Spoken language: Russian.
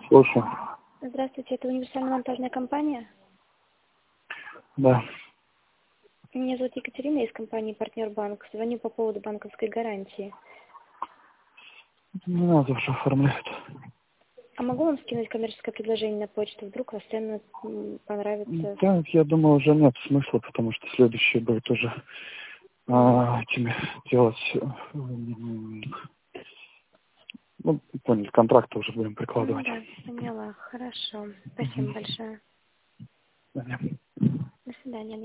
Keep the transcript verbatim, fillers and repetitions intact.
Слушаю. Здравствуйте, это универсальная монтажная компания? Да. Меня зовут Екатерина из компании «Партнер Банк». Звоню по поводу банковской гарантии. Не надо уже оформлять. А могу вам скинуть коммерческое предложение на почту? Вдруг вас цены м, понравятся? Да, я думаю, уже нет смысла, потому что следующее будет уже а, этими делать. м, Ну, поняли, контракты уже будем Ну прикладывать. да, поняла. Хорошо. Спасибо Мгм. большое. Понятно. До свидания.